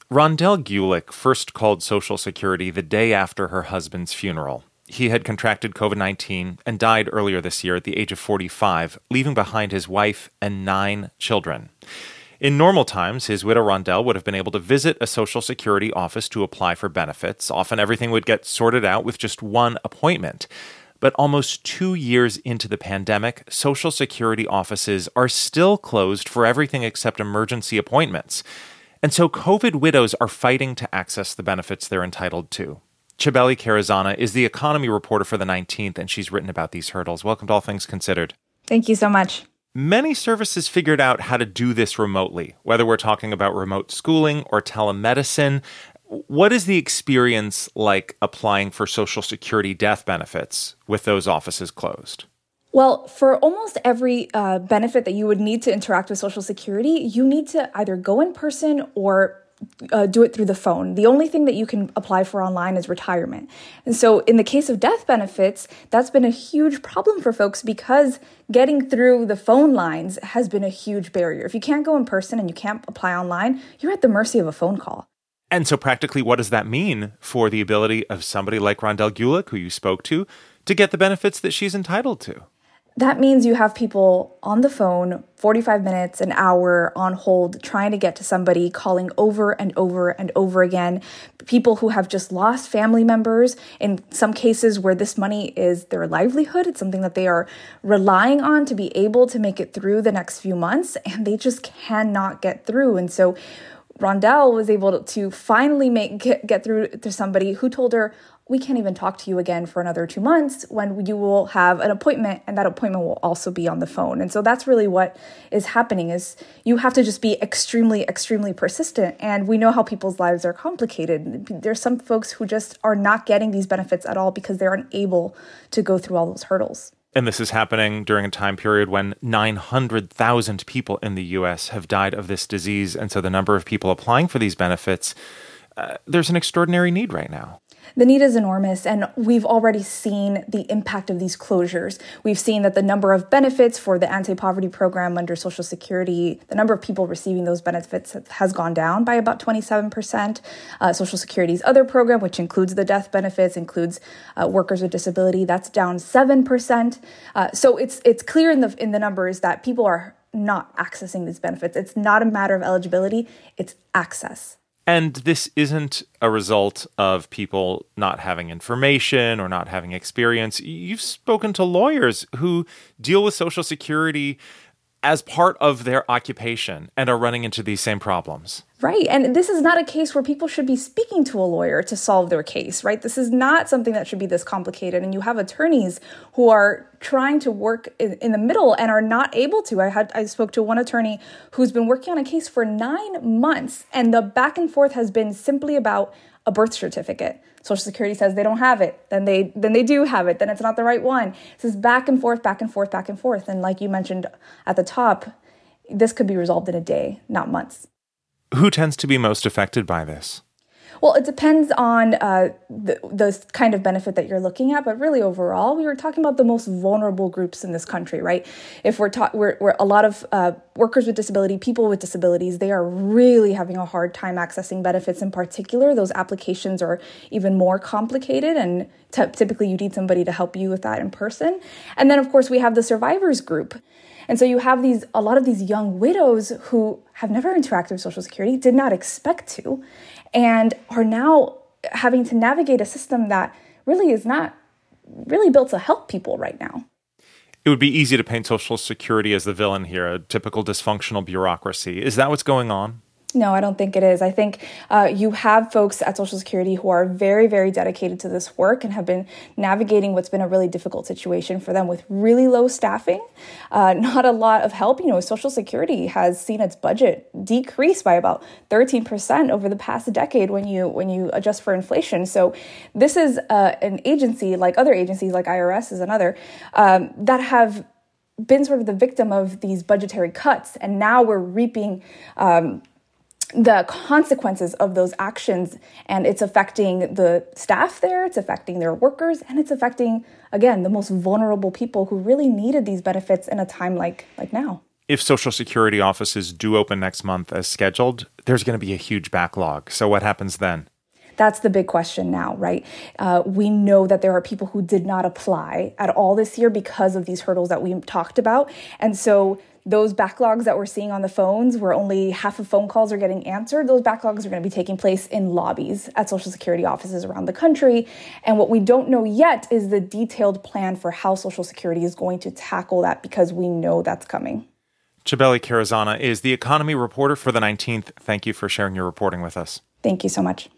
Rondell Gulick first called Social Security the day after her husband's funeral. He had contracted COVID-19 and died earlier this year at the age of 45, leaving behind his wife and 9 children. In normal times, his widow Rondell would have been able to visit a Social Security office to apply for benefits. Often everything would get sorted out with just one appointment. But almost 2 years into the pandemic, Social Security offices are still closed for everything except emergency appointments. And so COVID widows are fighting to access the benefits they're entitled to. Chabeli Karazana is the economy reporter for the 19th, and she's written about these hurdles. Welcome to All Things Considered. Thank you so much. Many services figured out how to do this remotely, whether we're talking about remote schooling or telemedicine. What is the experience like applying for Social Security death benefits with those offices closed? Well, for almost every benefit that you would need to interact with Social Security, you need to either go in person or do it through the phone. The only thing that you can apply for online is retirement. And so in the case of death benefits, that's been a huge problem for folks because getting through the phone lines has been a huge barrier. If you can't go in person and you can't apply online, you're at the mercy of a phone call. And so practically, what does that mean for the ability of somebody like Rondell Gulick, who you spoke to get the benefits that she's entitled to? That means you have people on the phone, 45 minutes, an hour on hold, trying to get to somebody, calling over and over and over again. People who have just lost family members, in some cases where this money is their livelihood. It's something that they are relying on to be able to make it through the next few months, and they just cannot get through. And so Rondell was able to finally get through to somebody who told her, we can't even talk to you again for another 2 months when you will have an appointment, and that appointment will also be on the phone. And so that's really what is happening is you have to just be extremely, extremely persistent. And we know how people's lives are complicated. There's some folks who just are not getting these benefits at all because they're unable to go through all those hurdles. And this is happening during a time period when 900,000 people in the U.S. have died of this disease. And so the number of people applying for these benefits, there's an extraordinary need right now. The need is enormous, and we've already seen the impact of these closures. We've seen that the number of benefits for the anti-poverty program under Social Security, the number of people receiving those benefits has gone down by about 27%. Social Security's other program, which includes the death benefits, includes workers with disability, that's down 7%. So it's clear in the numbers that people are not accessing these benefits. It's not a matter of eligibility, it's access. And this isn't a result of people not having information or not having experience. You've spoken to lawyers who deal with Social Security as part of their occupation and are running into these same problems. Right. And this is not a case where people should be speaking to a lawyer to solve their case, right? This is not something that should be this complicated. And you have attorneys who are trying to work in the middle and are not able to. I spoke to one attorney who's been working on a case for 9 months, and the back and forth has been simply about a birth certificate. Social Security says they don't have it. Then they do have it. Then it's not the right one. This is back and forth, back and forth, back and forth. And like you mentioned at the top, this could be resolved in a day, not months. Who tends to be most affected by this? Well, it depends on the kind of benefit that you're looking at, but really overall, we were talking about the most vulnerable groups in this country, right? If we're a lot of workers with disability, people with disabilities, they are really having a hard time accessing benefits. In particular, those applications are even more complicated, and typically you need somebody to help you with that in person. And then, of course, we have the survivors group. And so you have a lot of these young widows who have never interacted with Social Security, did not expect to, and are now having to navigate a system that really is not really built to help people right now. It would be easy to paint Social Security as the villain here, a typical dysfunctional bureaucracy. Is that what's going on? No, I don't think it is. I think you have folks at Social Security who are very, very dedicated to this work and have been navigating what's been a really difficult situation for them with really low staffing, not a lot of help. Social Security has seen its budget decrease by about 13% over the past decade when you adjust for inflation. So this is an agency, like other agencies, like IRS is another, that have been sort of the victim of these budgetary cuts. And now we're reaping the consequences of those actions, and it's affecting the staff there, it's affecting their workers, and it's affecting, again, the most vulnerable people who really needed these benefits in a time like now. If Social Security offices do open next month as scheduled, there's going to be a huge backlog. So what happens then? That's the big question now, right? We know that there are people who did not apply at all this year because of these hurdles that we talked about. And so those backlogs that we're seeing on the phones, where only half of phone calls are getting answered, those backlogs are going to be taking place in lobbies at Social Security offices around the country. And what we don't know yet is the detailed plan for how Social Security is going to tackle that, because we know that's coming. Cibele Carrizana is the economy reporter for the 19th. Thank you for sharing your reporting with us. Thank you so much.